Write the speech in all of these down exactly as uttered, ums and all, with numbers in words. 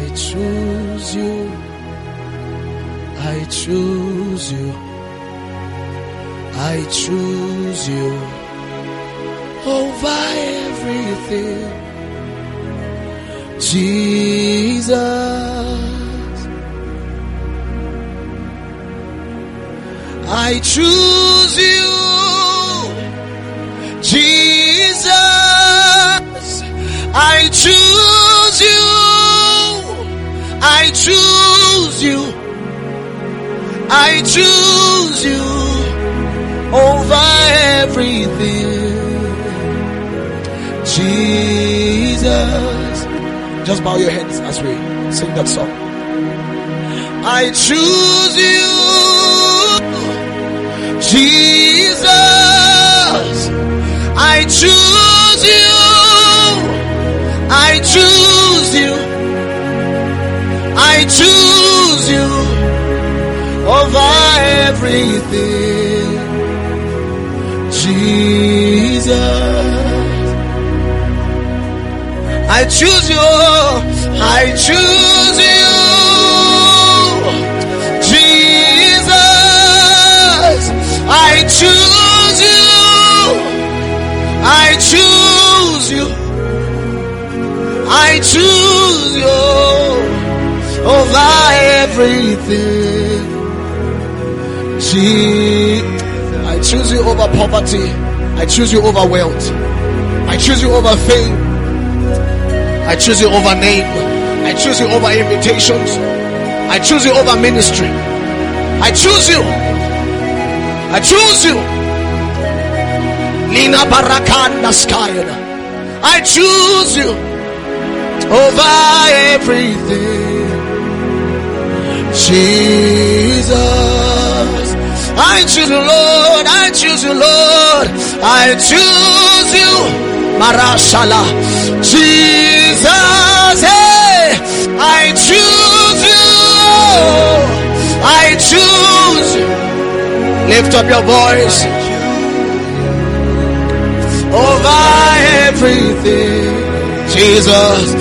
choose you. I choose you. I choose you over everything. Jesus, I choose you. Jesus, I choose you. I choose you. I choose you over everything. Jesus, just bow your heads as we sing that song. I choose you. Jesus, I choose you. I choose you. I choose you over everything. Jesus, I choose you. I choose you. Jesus, I choose you. I choose you. I choose you over everything. Jesus, I choose you over poverty. I choose you over wealth. I choose you over fame. I choose you over name. I choose you over invitations. I choose you over ministry. I choose you. I choose you. Nina Barakanda Skayana. I choose you over everything. Jesus, I choose you, Lord. I choose you, Lord. I choose you. Marashala. Jesus, hey, I choose you. I choose you. Lift up your voice. Over everything. Jesus,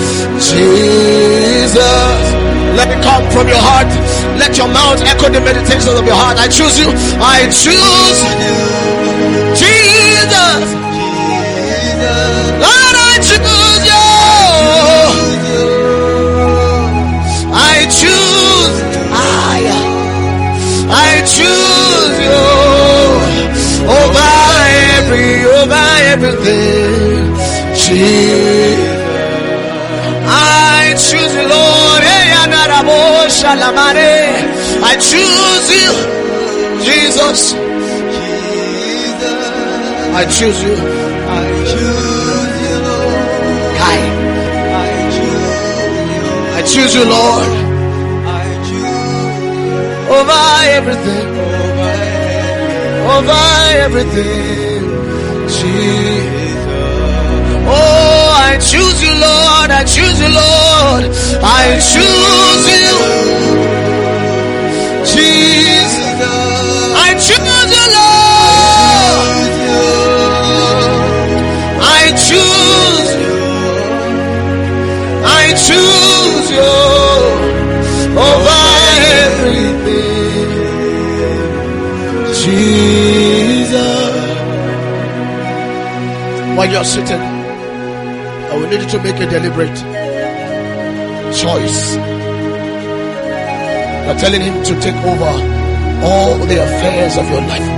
Jesus. Let it come from your heart. Let your mouth echo the meditations of your heart. I choose you. I choose you. Jesus. Lord, I choose you. I choose. I, I choose you. Over every, over everything. Jesus. I choose you, Lord. I choose you, Jesus. I choose you. I choose you, Lord. Kai. I choose you. I choose you, Lord. I choose you. Over everything. Over everything. Jesus. Oh, I choose you, Lord. I choose you, Lord. I choose you. Jesus. I choose you, Lord. I choose you. I choose you over everything. Jesus. While you're sitting, I will need you to make a deliberate choice. You're telling him to take over all the affairs of your life.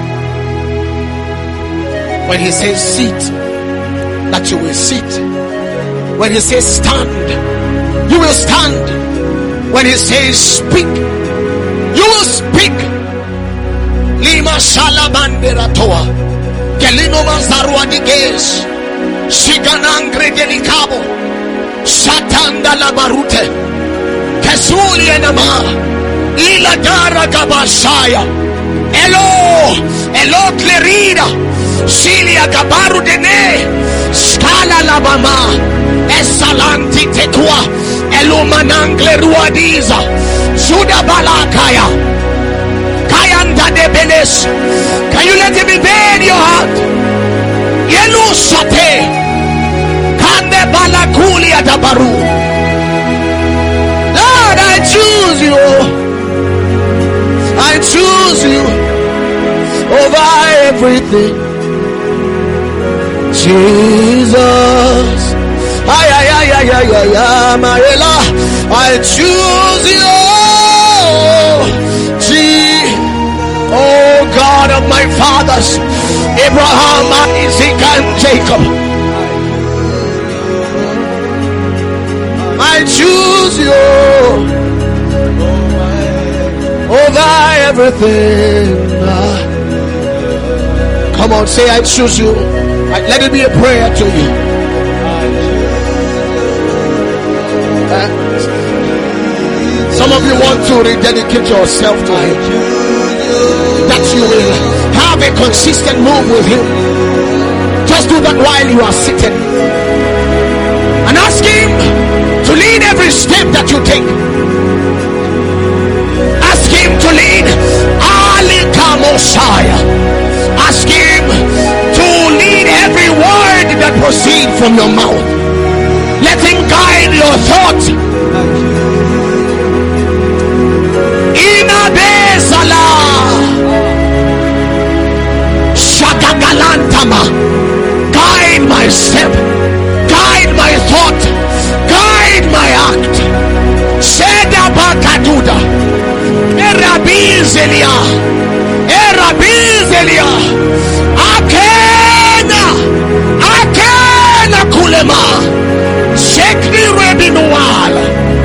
When he says sit, that you will sit. When he says stand, you will stand. When he says speak, you will speak. Lima Shalabandera Toa Gelino Mazarua Diges Shiganangre Delicabo Shatanda la Barute Kesuli Nama Ila Dara Gabashaya Elo Elo Clerida Silia Gabaru Dene Scala Labama Esalanti Tetua Elumanangle Ruadiza Suda Balakaya Kayanda de Benes. Can you let him invade your heart? Yelu Sate Kande Balakulia Dabaru. La you. I choose you over everything. Jesus. Ay, ay, ay, ay, ay, ay, ay, Marilla. I choose you. Gee. Oh God of my fathers, Abraham, Isaac, and Jacob. I choose you over everything. Come on, say I choose you. Let it be a prayer to you. Uh, some of you want to rededicate yourself to him, that you will have a consistent move with him. Just do that while you are sitting and ask him to lead every step that you take. Ask him to lead Alika Mosiah. Ask him to lead every word that proceeds from your mouth. Let him guide your thoughts. Inabezala Shagagalantama. Guide my step, guide my thought, guide my act. Shedabakaduda Erabizelia Erabizelia Akena Akena Kulema Shekni Rebinual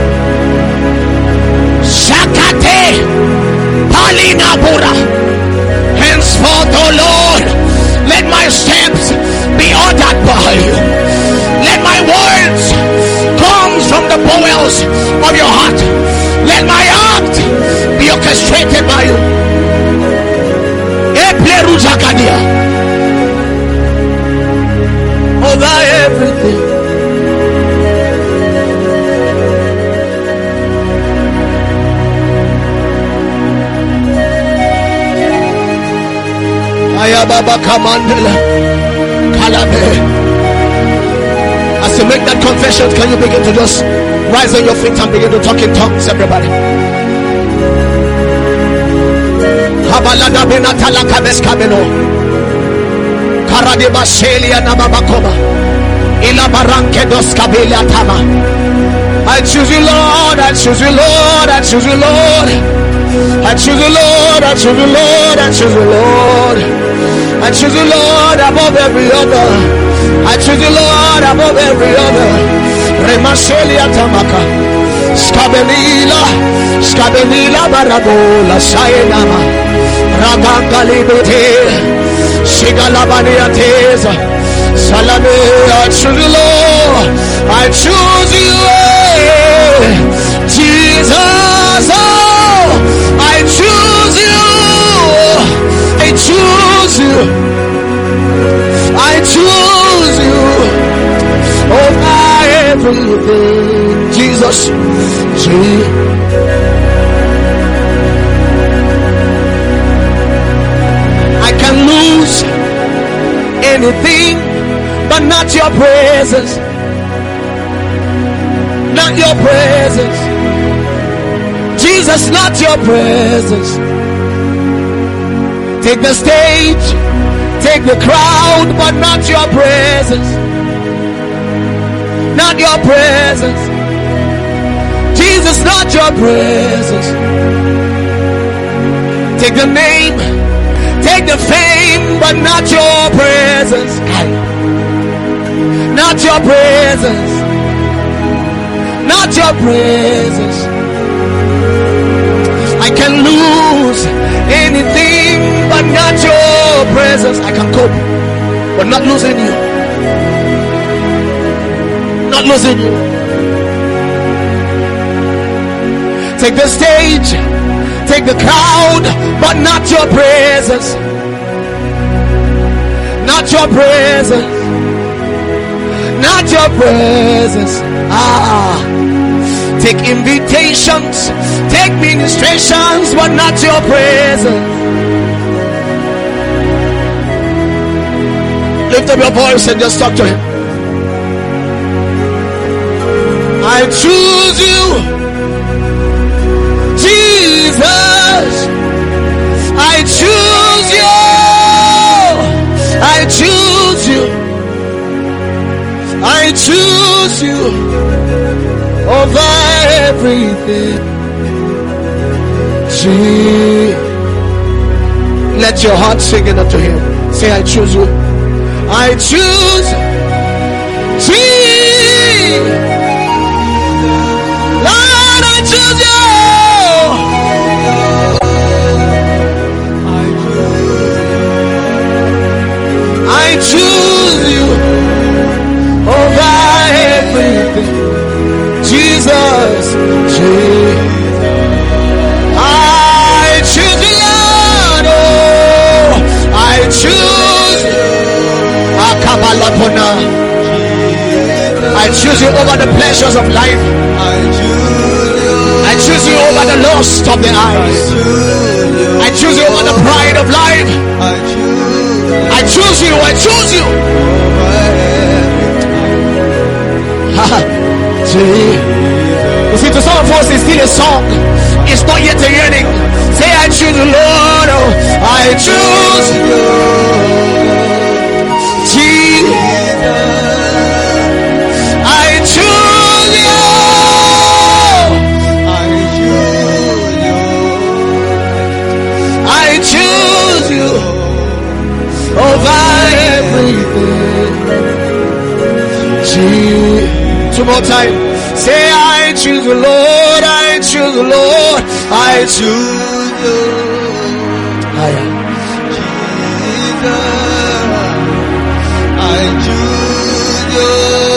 Shakate Palina Bura. Henceforth, O Lord, let my steps be ordered by you. Let my words come from the bowels of your heart. Let my act be orchestrated by you. Over everything. Ayababa Kamandela Kalame. As you make that confession, can you begin to just rise on your feet and begin to talk in tongues, everybody? Habalada Benatala Kabes Kabeno Karade Bashelia Nababakoma Ila Baranke dos Kabelia Tama. I choose you, Lord, I choose you, Lord, I choose you, Lord. I choose you, Lord, I choose you, Lord, I choose you, Lord. I choose you, Lord, above every other. I choose you, Lord, above every other. Remashelia Tamaka Skabelila Skabelila Barabola Sayenama Ragangalibete Shigalabaniateza Salame. I choose you, Lord, I choose you, Jesus. Oh, I choose you, I choose you, I choose you over everything. Jesus, Jesus. I can lose anything, but not your presence. Not your presence, Jesus, not your presence. Take the stage, take the crowd, but not your presence. Not your presence, Jesus, not your presence. Take the name, take the fame, but not your presence. Not your presence. Not your presence. I can lose anything, but not your presence. I can cope, but not losing you. Not losing you. Take the stage, take the crowd, but not your presence. Not your presence. Not your presence. Ah, take invitations, take ministrations, but not your presence. Lift up your voice and just talk to him. I choose you I choose you over everything. Jesus. Let your heart sing it unto him. Say, I choose you. I choose Jesus. Lord, I choose you. I choose you over everything. Jesus, Jesus. I choose you, Lord. Oh, I choose you. I choose you over the pleasures of life. I choose you over the lust of the eyes. I choose you over the pride of life. I choose you. I choose you. You see, to some of us, it's still a song. It's not yet a yearning. Say, I choose you, Lord. Oh, I choose you. I choose you. I choose you over everything. Jesus. Two more time. Say, I choose the Lord. I choose the Lord. I choose you. I am. Jesus. I choose you.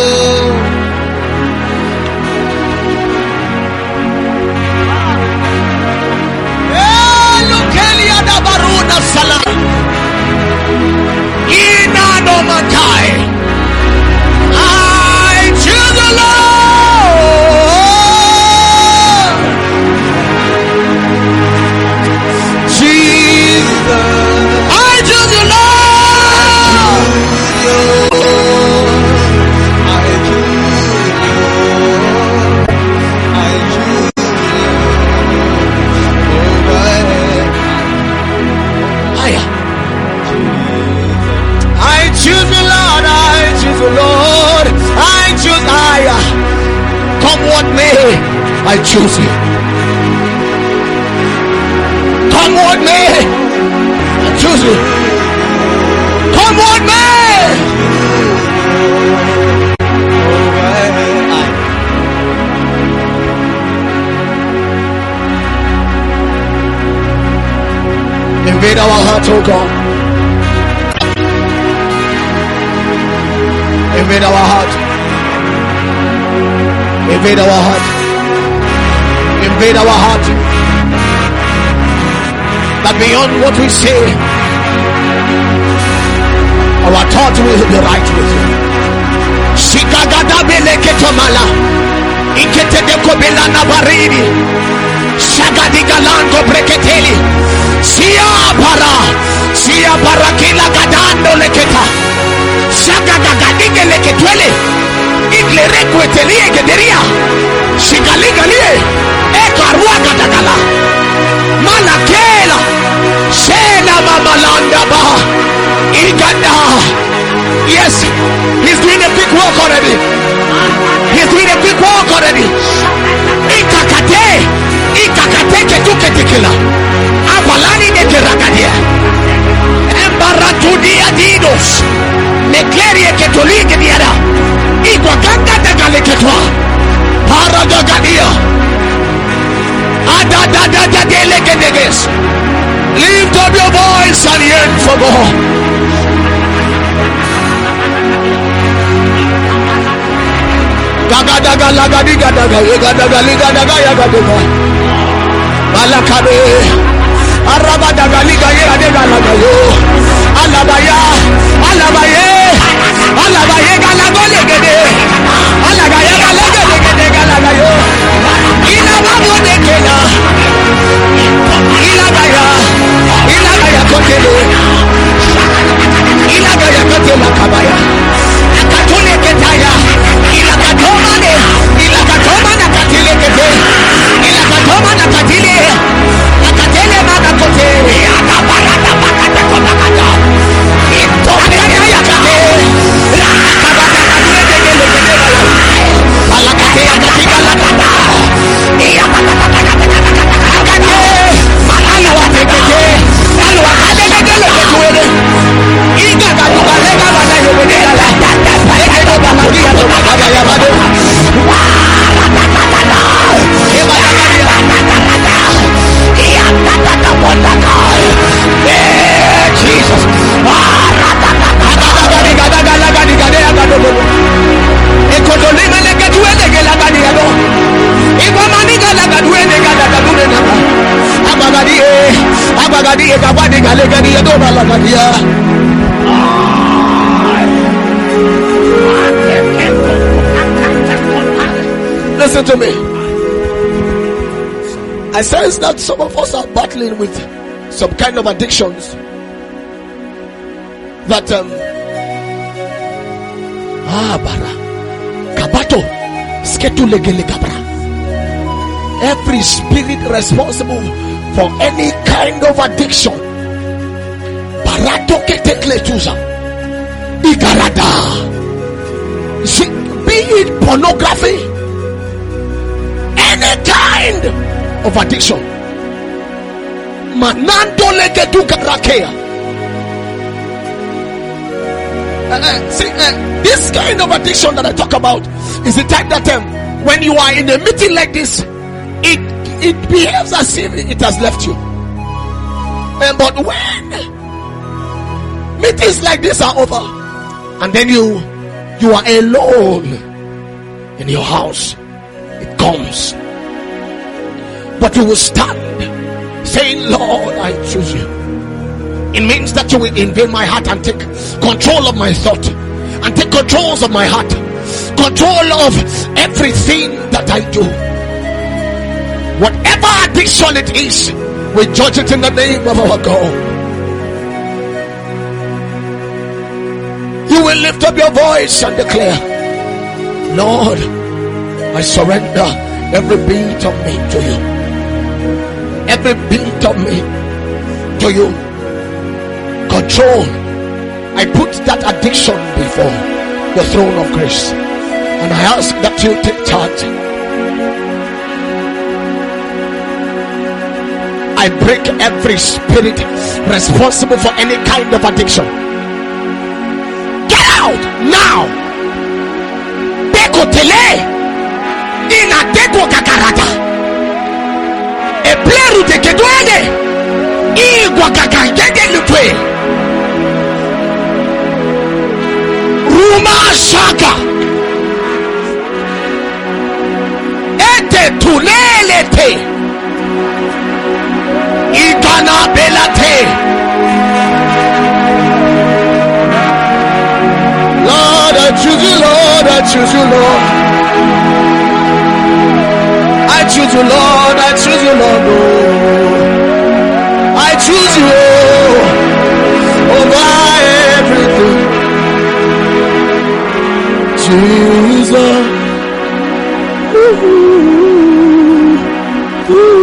I choose the Lord. Jesus. I choose the Lord. I choose you. I choose you. I choose the Lord. I choose the Lord. I choose I. Come what may, I choose you. Come what may, I choose you. Come what may. Invade our heart, oh God. Invade our heart. Invade our heart. Invade our heart. That beyond what we say, our thought will be right with you. Shikagada beleketomala. Iketede kobela nabarini. Shagadi galango breketeli. Sia para. Sia para kila gadando leketa. Shagagagadike leketwele. Iglere kwetelie gederia. Shigaligalie. Ekarua gadagala. Malakela. Shena mamalanda ba. Iganda. Yes, he's doing a quick walk already. He's doing a quick walk already. Ikakate. Ikakate ketuketikila. Abalani nekeragadia. Embaratudia didos. Neklerie ketolike diada. Igwa ganga dagale ketwa. Paragagadia. Adadadadadelegedeges. Lift up your voice and yearn for more. Daga daga laga diga daga yega daga liga daga yaga daga. Balakabe. Araba daga liga yega daga laga yo. Alabaya. Alabaye. Alabaye galago legede. Alagaya galago legede galaga yo. Ilababo dekela. Ilagaya. Ilagaya kotele. Ilagaya kotela kabaya. Akatule ketaya. Ilakatoma ne. Ilakatoma na katile kete. Ilakatoma na katile. Akatele mana kote. Akabara na bakata kota kata. Ito akaya yakate. Akabara na katile. Listen to me. I sense that some of us are battling with some kind of addictions that um ah bara kabato sketu legele kabra. Every spirit responsible for any kind of addiction, barato ketekletuza igarada, be it pornography, any kind of addiction, manando legeduka rakea. Uh, uh, see, uh, this kind of addiction that I talk about is the type that um, when you are in a meeting like this, it it behaves as if it has left you. Uh, but when meetings like this are over, and then you you are alone in your house, it comes. But you will stand saying, Lord, I choose you. It means that you will invade my heart and take control of my thought, and take control of my heart, control of everything that I do. Whatever addiction it is, we judge it in the name of our God. You will lift up your voice and declare, Lord, I surrender every bit of me to you. Every bit of me to you. Control. I put that addiction before the throne of grace, and I ask that you take charge. I break every spirit responsible for any kind of addiction. Get out now. Beko tele ina deko kakarata e pleru de kedwele igwa kakangege lutwe Ruma shaka ete tulelete ikana belate. Lord, I choose you, Lord, I choose you, Lord. I choose you, Lord, I choose you, Lord. Oh, I choose you oh, over everything. Jesus. Ooh, ooh.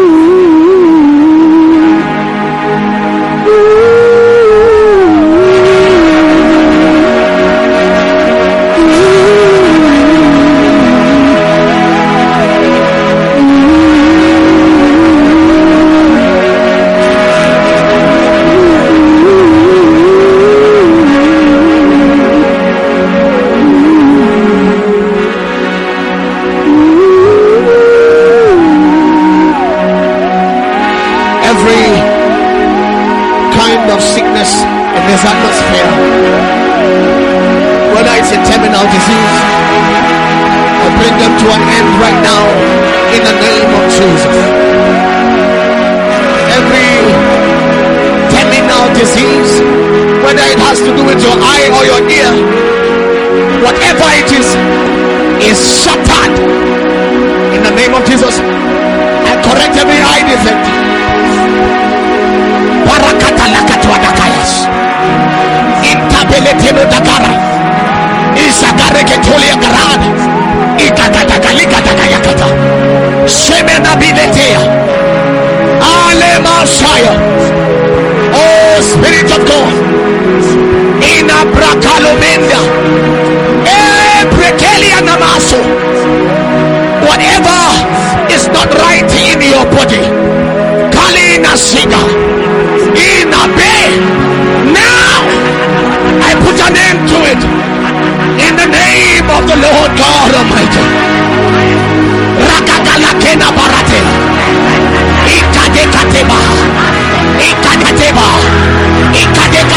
Atmosphere, whether it's a terminal disease, I bring them to an end right now in the name of Jesus. Every terminal disease, whether it has to do with your eye or your ear, whatever it is, is shattered in the name of Jesus. I correct every eye defect. Parakatalakatwadakayas. Intabeletelo dakara isagare ketolia garada ikatatakalika takayakata semena biletea ale masaya. Oh Spirit of God, in abrakalomenda ebrekelia namaso, whatever is not right in your body, kalina siga in abe now, I put an end to it in the name of the Lord God Almighty. Rakagalakena barate, ikadekateba, ikadekateba, ikadekateba.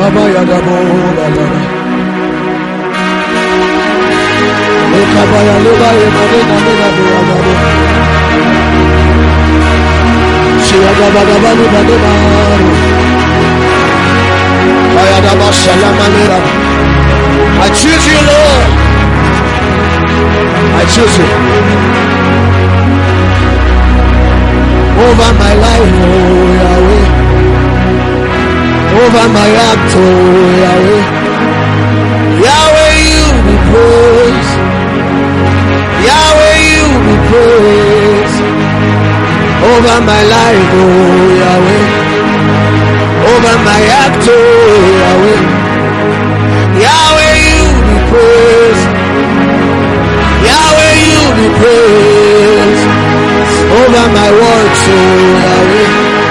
Kabaya Dabo Baba. Kabaya Luba Madina Mina Baba. Shiaga Baba Madina. Kaya Daba Shalamanira. I choose you, Lord. I choose you. Over my life, oh Yahweh. Over my act, oh Yahweh. Yahweh, you be praised. Yahweh, you be praised. Over my life, oh Yahweh. Over my act, oh Yahweh. Yahweh, you be praised. Yahweh, you be praised. Over my words, oh Yahweh.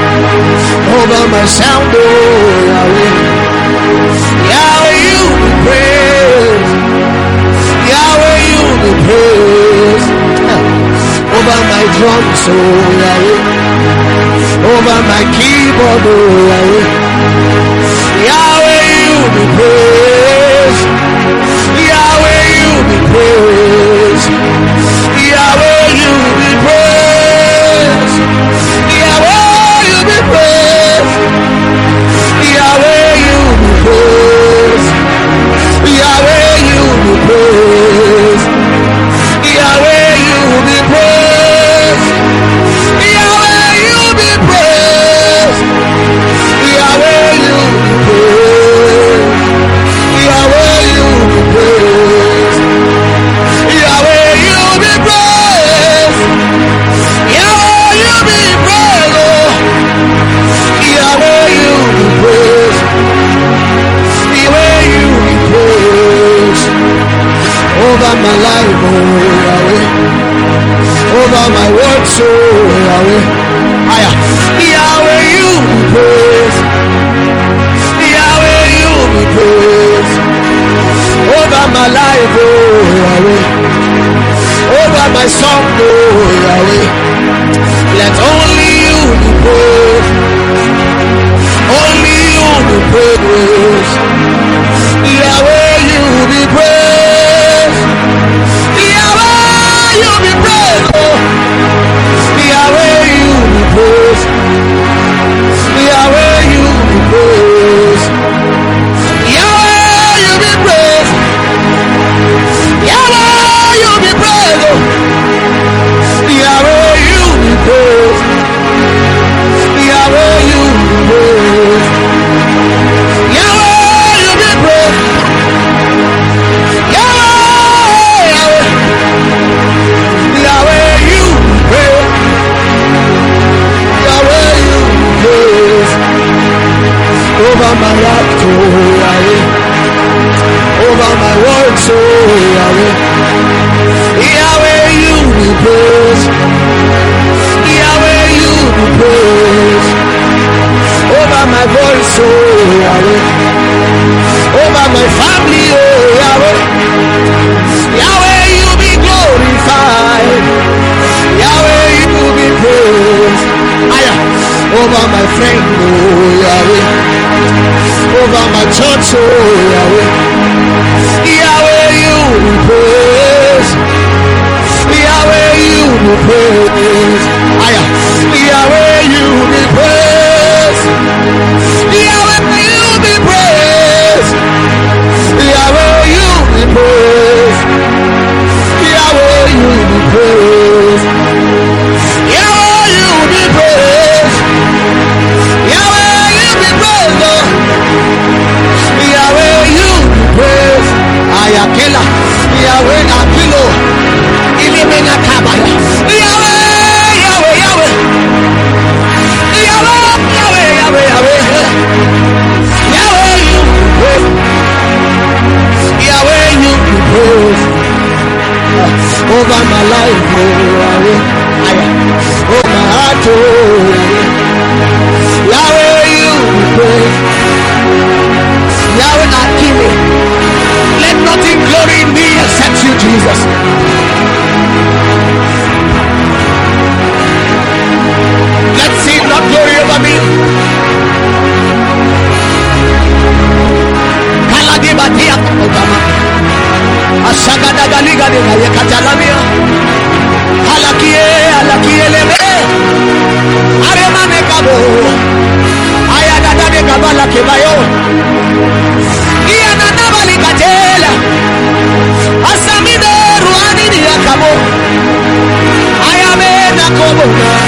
Over my sound, oh Yahweh. Yahweh, you be praised. Yahweh, you be praised. Over my drums, oh Yahweh. Over my keyboard, oh Yahweh. Yahweh, you be praised. Yahweh, you be praised. Yahweh, you be praised. Yahweh, you be praised. Yahweh, you be praised. Yahweh, you be praised. Yahweh, you be praised. Yahweh, you be praised. Yahweh, you be praised. Yahweh, you be praised. Yahweh, you be praised. Yahweh, you be praised. Yahweh, you be praised. Yahweh, you be praised. Over my life, oh Yahweh. Over my words, oh Yahweh. Yahweh, you be praised. Yahweh, you be praised. Over my life, oh Yahweh. Over my song, oh Yahweh. Let only you be praised. Only you be praised. Yahweh, you be praised. Yahweh, you be praised. Oh. Yahweh, you be praised. Yahweh, you be praised. Yahweh, you be praised. Yahweh, you be praised. Oh. Yahweh, you be praised. Yahweh, you be praised. Yahweh, you be praised. Yahweh, Yahweh, you be praised. Yahweh, you be praised. Over my life, oh Yahweh. Over my words, oh Yahweh. Yahweh, you be praised. Yahweh, you be praised. Over my voice, oh Yahweh. Over my family, oh Yahweh. Yahweh, you be glorified. Yahweh, you be praised. Over my friend, oh Yahweh. Over my church, oh Yahweh. Yahweh, you be praised. Yahweh, you be praised. Yahweh, you be praised. Yahweh, you be praised. Yahweh, you be praised. Yahweh, you be praised. Yahweh, you be praised. Yahweh, you be praised. Yahweh, you be praised. Ayakela. Yahweh, Akilo. Ilimena Kabaya. Yahweh, bayo. Iana nabali katela. Asamide ruani ni akabo. Ayame nakobo.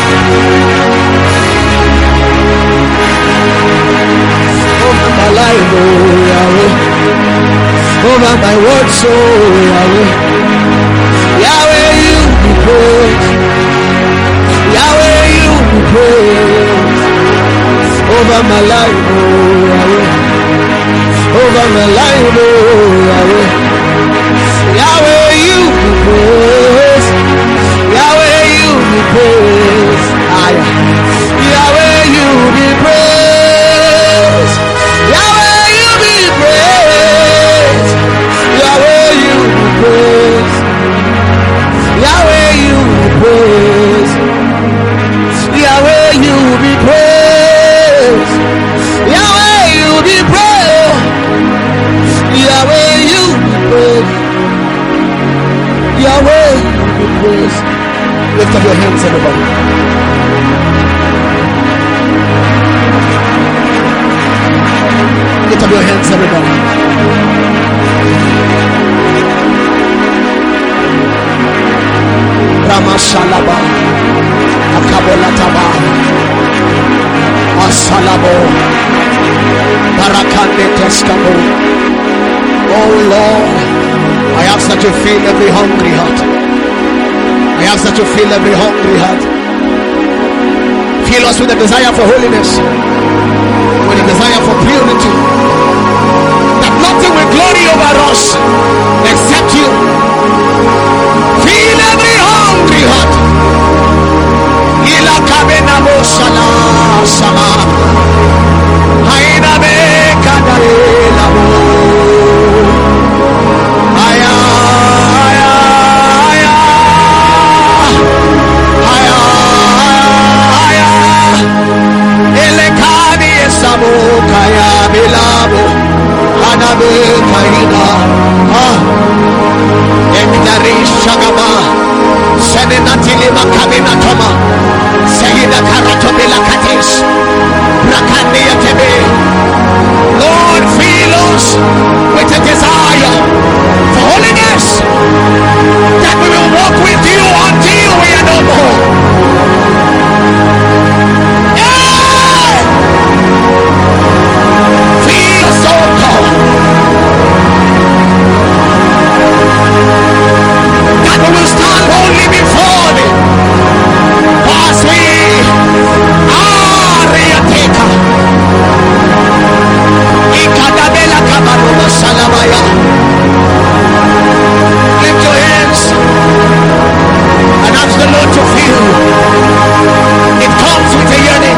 Over my life, oh Yahweh. Over my words, oh Yahweh. Yahweh, you be praised. Yahweh, you be praised. Over my life, oh Yahweh. Over my life, oh Yahweh. Yahweh, you be praised. Yahweh, you be praised. Yahweh, you be praised. Yahweh, you be praised. Yahweh, you be praised. Yahweh, you be praised. Yahweh, you be praised. Yahweh, you be praised. Yahweh, you be praised. Yahweh, you be praised. Lift up your hands, everybody. Lift up your hands, everybody. Ramashalaba, Akabolataba, Asalabo, Barakande Teskabo. Oh Lord, I ask that you fill every hungry heart. I ask that you fill every hungry heart. Fill us with a desire for holiness, with a desire for purity, that nothing will glory over us except you. Fill every hungry heart. Ila kabena mo shala shala. Haina be kadela mo. Aya aya aya. Aya aya. Ele kani esabo kaya bilabo. Anabe kaina. Ah. Ekdari shagaba. Senenatili makamina toma. Sehida karatobila kates. Brakandi yatebe. Lord, fill us with a desire for holiness, that we will walk with you until we are no more. Yeah! Fill us, oh God, that we will stand boldly before thee. As we are Riateka. Ikadabela kabaruma salamaya. Lift your hands and ask the Lord to fill you. It comes with a yearning.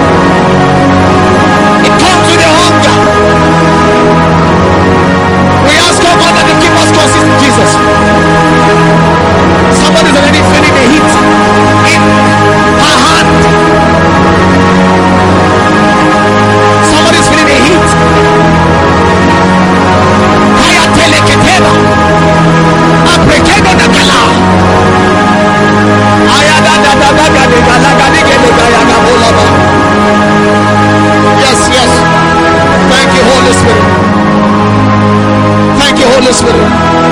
It comes with a hunger. We ask our Father to keep us closest to Jesus. Somebody's already feeling the heat in her hand. Somebody's feeling the heat. Kaya teleketela. Aprekeno nakala. Aya da da da da da da da da da da da. Yes, yes. Thank you, Holy Spirit. Thank you, Holy Spirit.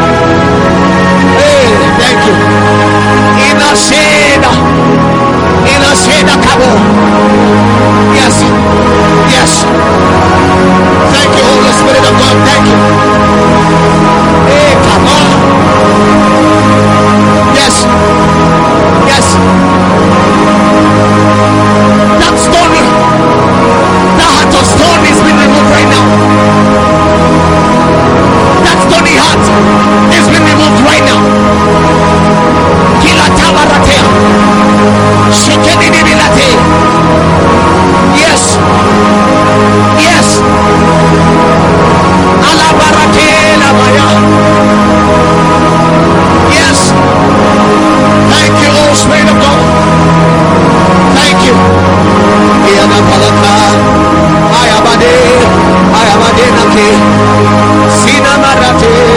Hey, thank you. Ina sheda. Ina sheda kabo. Yes. Yes. Thank you, Holy Spirit of God. Thank you. Hey, come on. Yes. Yes. That stone, that heart of stone is being removed right now. That stony heart is being removed right now. Kila tabaratea. Shekeni nibilate. Yes. Yes. Alabarakela baya. Yes. Thank you, oh Spirit of God. Thank you. Iyana palaka. Ayabade. Ayabade nake. Sina marate.